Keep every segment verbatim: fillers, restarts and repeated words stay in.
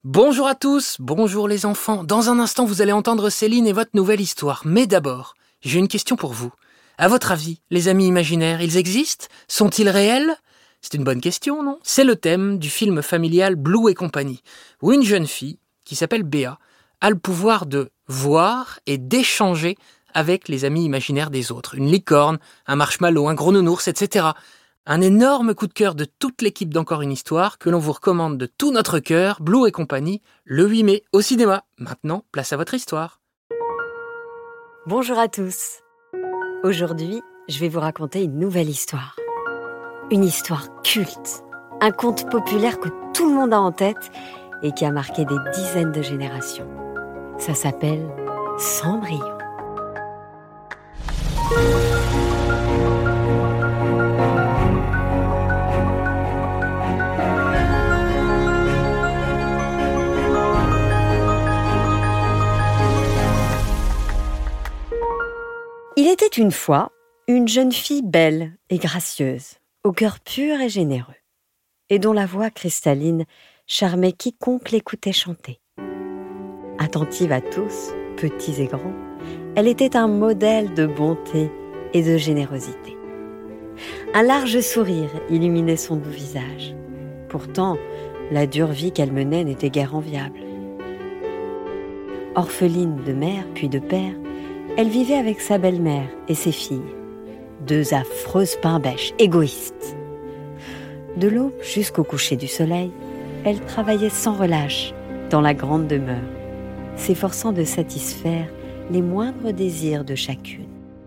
Bonjour à tous, bonjour les enfants. Dans un instant, vous allez entendre Céline et votre nouvelle histoire. Mais d'abord, j'ai une question pour vous. À votre avis, les amis imaginaires, ils existent? Sont-ils réels? C'est une bonne question, non? C'est le thème du film familial Blue et compagnie, où une jeune fille, qui s'appelle Béa, a le pouvoir de voir et d'échanger avec les amis imaginaires des autres. Une licorne, un marshmallow, un gros nounours, et cetera. Un énorme coup de cœur de toute l'équipe d'Encore une histoire que l'on vous recommande de tout notre cœur, Blue et compagnie, le huit mai au cinéma. Maintenant, place à votre histoire. Bonjour à tous. Aujourd'hui, je vais vous raconter une nouvelle histoire. Une histoire culte, un conte populaire que tout le monde a en tête et qui a marqué des dizaines de générations. Ça s'appelle Cendrillon. Il était une fois une jeune fille belle et gracieuse, au cœur pur et généreux, et dont la voix cristalline charmait quiconque l'écoutait chanter. Attentive à tous, petits et grands, elle était un modèle de bonté et de générosité. Un large sourire illuminait son doux visage. Pourtant, la dure vie qu'elle menait n'était guère enviable. Orpheline de mère puis de père, elle vivait avec sa belle-mère et ses filles, deux affreuses pain-bêches égoïstes. De l'aube jusqu'au coucher du soleil, elle travaillait sans relâche dans la grande demeure, s'efforçant de satisfaire les moindres désirs de chacune.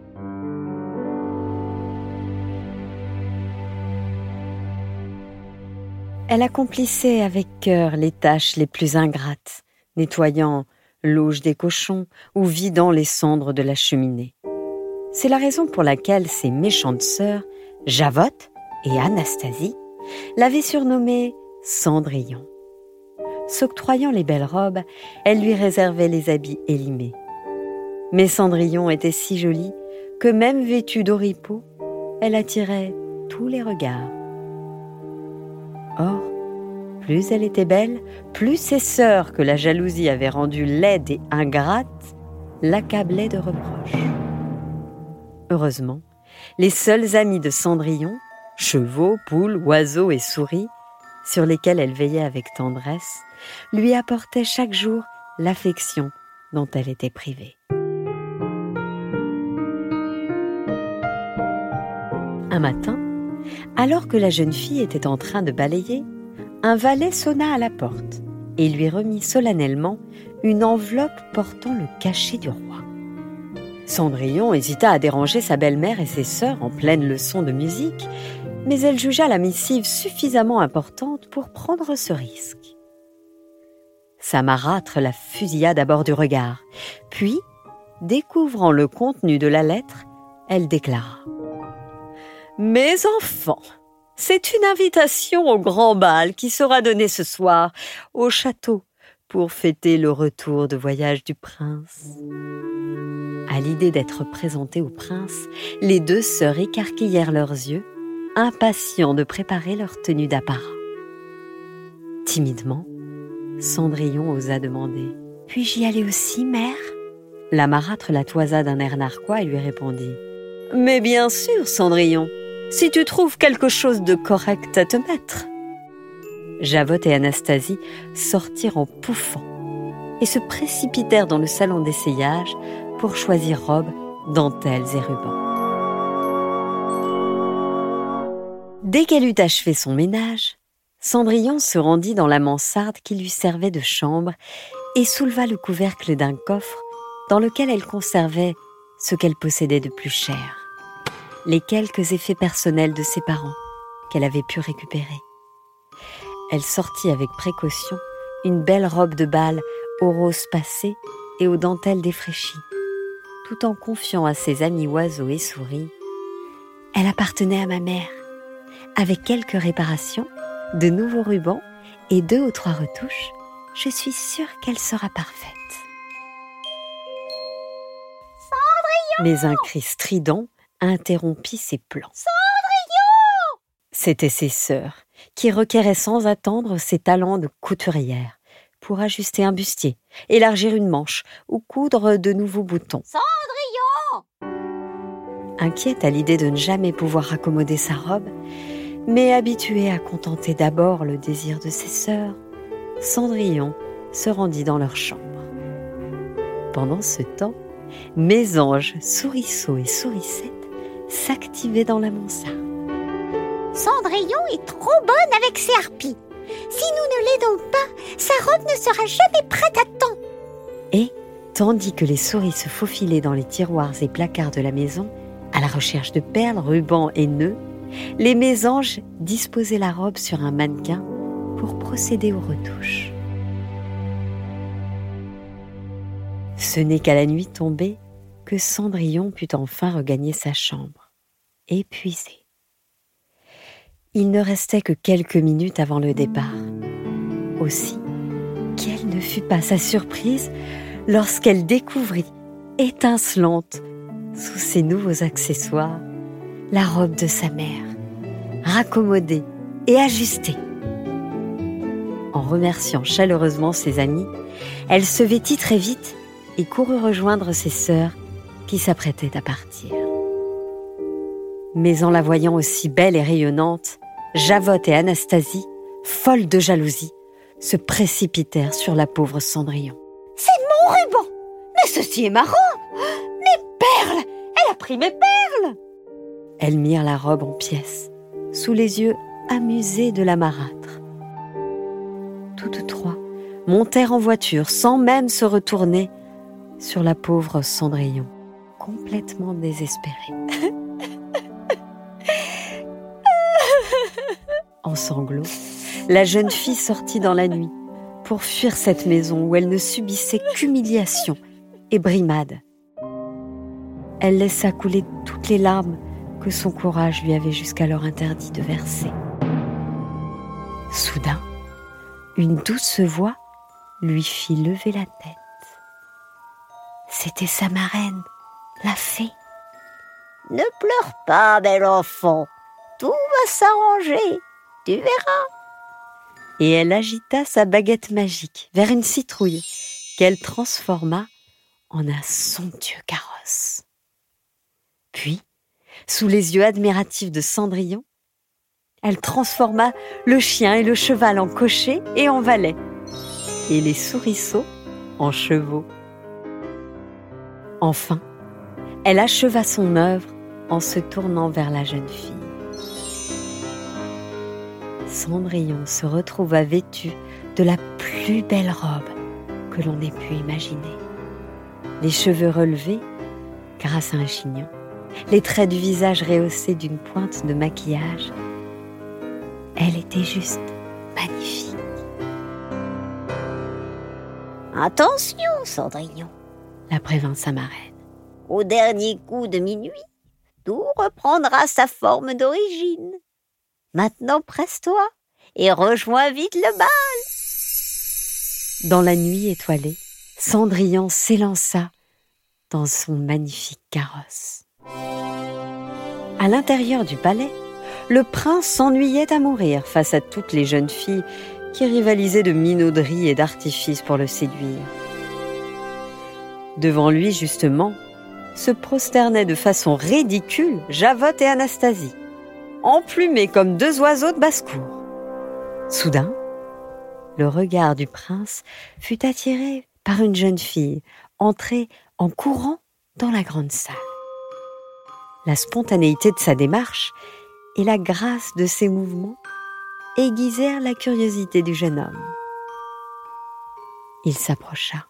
Elle accomplissait avec cœur les tâches les plus ingrates, nettoyant l'auge des cochons ou vidant les cendres de la cheminée. C'est la raison pour laquelle ses méchantes sœurs, Javotte et Anastasie, l'avaient surnommée Cendrillon. S'octroyant les belles robes, elle lui réservait les habits élimés. Mais Cendrillon était si jolie que même vêtue d'oripeaux, elle attirait tous les regards. Or, plus elle était belle, plus ses sœurs, que la jalousie avait rendue laide et ingrate, l'accablaient de reproches. Heureusement, les seuls amis de Cendrillon, chevaux, poules, oiseaux et souris, sur lesquels elle veillait avec tendresse, lui apportaient chaque jour l'affection dont elle était privée. Un matin, alors que la jeune fille était en train de balayer, un valet sonna à la porte et lui remit solennellement une enveloppe portant le cachet du roi. Cendrillon hésita à déranger sa belle-mère et ses sœurs en pleine leçon de musique, mais elle jugea la missive suffisamment importante pour prendre ce risque. Sa marâtre la fusilla d'abord du regard, puis, découvrant le contenu de la lettre, elle déclara « Mes enfants, c'est une invitation au grand bal qui sera donné ce soir au château pour fêter le retour de voyage du prince. » À l'idée d'être présentées au prince, les deux sœurs écarquillèrent leurs yeux, impatients de préparer leur tenue d'apparat. Timidement, Cendrillon osa demander « Puis-je y aller aussi, mère ?» La marâtre la toisa d'un air narquois et lui répondit « Mais bien sûr, Cendrillon, si tu trouves quelque chose de correct à te mettre. » Javotte et Anastasie sortirent en pouffant et se précipitèrent dans le salon d'essayage pour choisir robes, dentelles et rubans. Dès qu'elle eut achevé son ménage, Cendrillon se rendit dans la mansarde qui lui servait de chambre et souleva le couvercle d'un coffre dans lequel elle conservait ce qu'elle possédait de plus cher, les quelques effets personnels de ses parents qu'elle avait pu récupérer. Elle sortit avec précaution une belle robe de bal aux roses passées et aux dentelles défraîchies, tout en confiant à ses amis oiseaux et souris « Elle appartenait à ma mère. Avec quelques réparations, de nouveaux rubans et deux ou trois retouches, je suis sûre qu'elle sera parfaite. » Mais un cri strident interrompit ses plans. Cendrillon ! C'étaient ses sœurs, qui requéraient sans attendre ses talents de couturière pour ajuster un bustier, élargir une manche ou coudre de nouveaux boutons. Cendrillon! Inquiète à l'idée de ne jamais pouvoir raccommoder sa robe, mais habituée à contenter d'abord le désir de ses sœurs, Cendrillon se rendit dans leur chambre. Pendant ce temps, Mésange, Souriceau et Sourisette s'activaient dans la mansarde. Cendrillon est trop bonne avec ses harpies. Si nous ne l'aidons pas, sa robe ne sera jamais prête à temps. Et, tandis que les souris se faufilaient dans les tiroirs et placards de la maison, à la recherche de perles, rubans et nœuds, les mésanges disposaient la robe sur un mannequin pour procéder aux retouches. Ce n'est qu'à la nuit tombée que Cendrillon put enfin regagner sa chambre, épuisé. Il ne restait que quelques minutes avant le départ. Aussi, quelle ne fut pas sa surprise lorsqu'elle découvrit, étincelante, sous ses nouveaux accessoires, la robe de sa mère, raccommodée et ajustée. En remerciant chaleureusement ses amis, elle se vêtit très vite et courut rejoindre ses sœurs qui s'apprêtaient à partir. Mais en la voyant aussi belle et rayonnante, Javotte et Anastasie, folles de jalousie, se précipitèrent sur la pauvre Cendrillon. « C'est mon ruban! Mais ceci est ma robe! Mes perles! Elle a pris mes perles !» Elles mirent la robe en pièces, sous les yeux amusés de la marâtre. Toutes trois montèrent en voiture sans même se retourner sur la pauvre Cendrillon, complètement désespérée. En sanglots, la jeune fille sortit dans la nuit pour fuir cette maison où elle ne subissait qu'humiliation et brimades. Elle laissa couler toutes les larmes que son courage lui avait jusqu'alors interdit de verser. Soudain, une douce voix lui fit lever la tête. C'était sa marraine, la fée. « Ne pleure pas, bel enfant, tout va s'arranger, tu verras. » Et elle agita sa baguette magique vers une citrouille qu'elle transforma en un somptueux carrosse. Puis, sous les yeux admiratifs de Cendrillon, elle transforma le chien et le cheval en cochers et en valets, et les souriceaux en chevaux. Enfin, elle acheva son œuvre en se tournant vers la jeune fille. Cendrillon se retrouva vêtue de la plus belle robe que l'on ait pu imaginer. Les cheveux relevés grâce à un chignon, les traits du visage rehaussés d'une pointe de maquillage. Elle était juste magnifique. « Attention, Cendrillon, » la prévint sa marraine. « Au dernier coup de minuit, tout reprendra sa forme d'origine. Maintenant, presse-toi et rejoins vite le bal. » Dans la nuit étoilée, Cendrillon s'élança dans son magnifique carrosse. À l'intérieur du palais, le prince s'ennuyait à mourir face à toutes les jeunes filles qui rivalisaient de minauderies et d'artifices pour le séduire. Devant lui, justement, se prosternaient de façon ridicule Javotte et Anastasie, emplumés comme deux oiseaux de basse-cour. Soudain, le regard du prince fut attiré par une jeune fille entrée en courant dans la grande salle. La spontanéité de sa démarche et la grâce de ses mouvements aiguisèrent la curiosité du jeune homme. Il s'approcha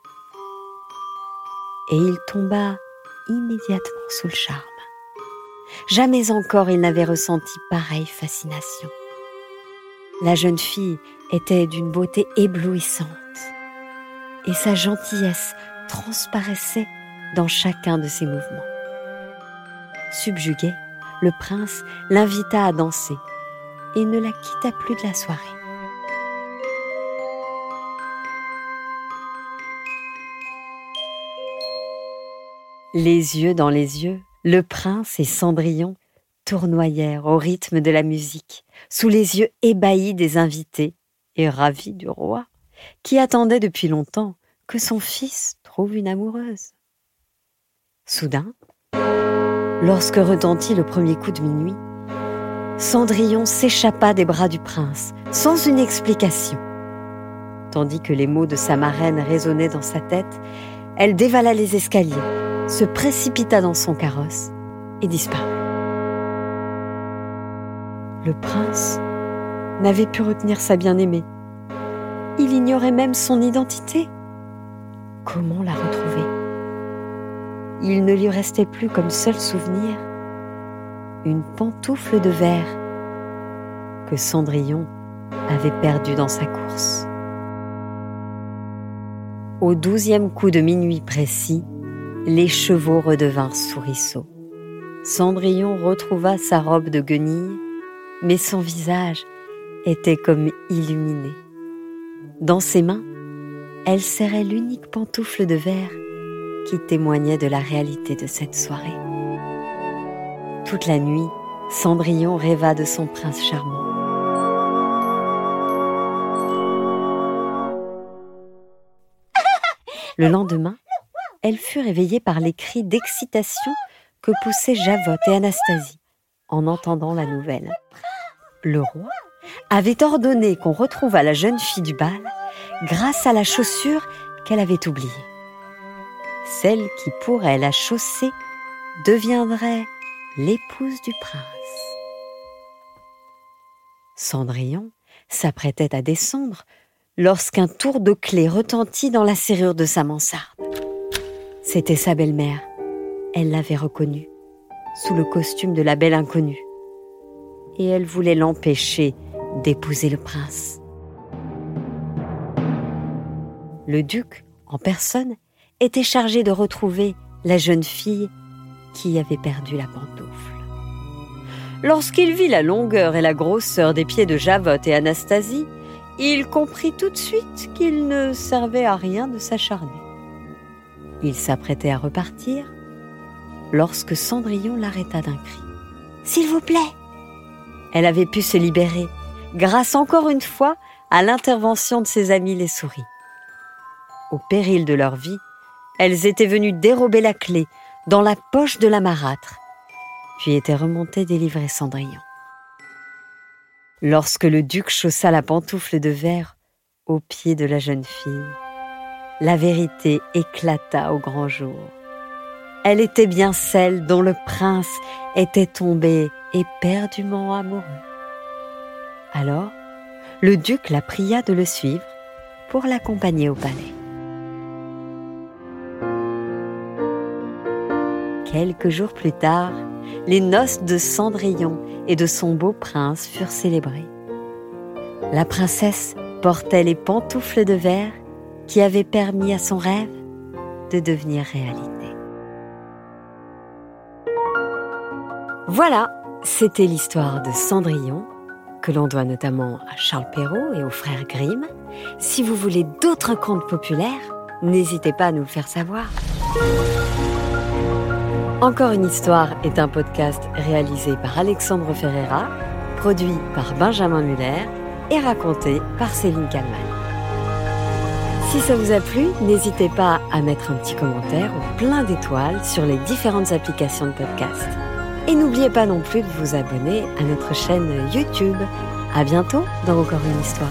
et il tomba immédiatement sous le charme. Jamais encore il n'avait ressenti pareille fascination. La jeune fille était d'une beauté éblouissante et sa gentillesse transparaissait dans chacun de ses mouvements. Subjugué, le prince l'invita à danser et ne la quitta plus de la soirée. Les yeux dans les yeux, le prince et Cendrillon tournoyèrent au rythme de la musique, sous les yeux ébahis des invités et ravis du roi, qui attendait depuis longtemps que son fils trouve une amoureuse. Soudain, lorsque retentit le premier coup de minuit, Cendrillon s'échappa des bras du prince, sans une explication. Tandis que les mots de sa marraine résonnaient dans sa tête, elle dévala les escaliers, se précipita dans son carrosse et disparut. Le prince n'avait pu retenir sa bien-aimée. Il ignorait même son identité. Comment la retrouver ? Il ne lui restait plus comme seul souvenir une pantoufle de verre que Cendrillon avait perdue dans sa course. Au douzième coup de minuit précis, les chevaux redevinrent souriceaux. Cendrillon retrouva sa robe de guenille, mais son visage était comme illuminé. Dans ses mains, elle serrait l'unique pantoufle de verre qui témoignait de la réalité de cette soirée. Toute la nuit, Cendrillon rêva de son prince charmant. Le lendemain, elle fut réveillée par les cris d'excitation que poussaient Javotte et Anastasie en entendant la nouvelle. Le roi avait ordonné qu'on retrouvât la jeune fille du bal grâce à la chaussure qu'elle avait oubliée. Celle qui pourrait la chausser deviendrait l'épouse du prince. Cendrillon s'apprêtait à descendre lorsqu'un tour de clé retentit dans la serrure de sa mansarde. C'était sa belle-mère. Elle l'avait reconnue, sous le costume de la belle inconnue. Et elle voulait l'empêcher d'épouser le prince. Le duc, en personne, était chargé de retrouver la jeune fille qui avait perdu la pantoufle. Lorsqu'il vit la longueur et la grosseur des pieds de Javotte et Anastasie, il comprit tout de suite qu'il ne servait à rien de s'acharner. Il s'apprêtait à repartir lorsque Cendrillon l'arrêta d'un cri. « S'il vous plaît !» Elle avait pu se libérer grâce encore une fois à l'intervention de ses amis les souris. Au péril de leur vie, elles étaient venues dérober la clé dans la poche de la marâtre, puis étaient remontées délivrer Cendrillon. Lorsque le duc chaussa la pantoufle de verre aux pieds de la jeune fille, la vérité éclata au grand jour. Elle était bien celle dont le prince était tombé éperdument amoureux. Alors, le duc la pria de le suivre pour l'accompagner au palais. Quelques jours plus tard, les noces de Cendrillon et de son beau prince furent célébrées. La princesse portait les pantoufles de verre qui avaient permis à son rêve de devenir réalité. Voilà, c'était l'histoire de Cendrillon, que l'on doit notamment à Charles Perrault et aux frères Grimm. Si vous voulez d'autres contes populaires, n'hésitez pas à nous le faire savoir. Encore une histoire est un podcast réalisé par Alexandre Ferreira, produit par Benjamin Muller et raconté par Céline Kallmann. Si ça vous a plu, n'hésitez pas à mettre un petit commentaire ou plein d'étoiles sur les différentes applications de podcast. Et n'oubliez pas non plus de vous abonner à notre chaîne YouTube. À bientôt dans Encore une histoire.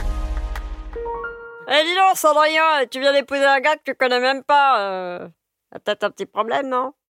Eh dis donc, Cendrillon, tu viens d'épouser un gars que tu connais même pas. Euh... T'as peut-être un petit problème, non ?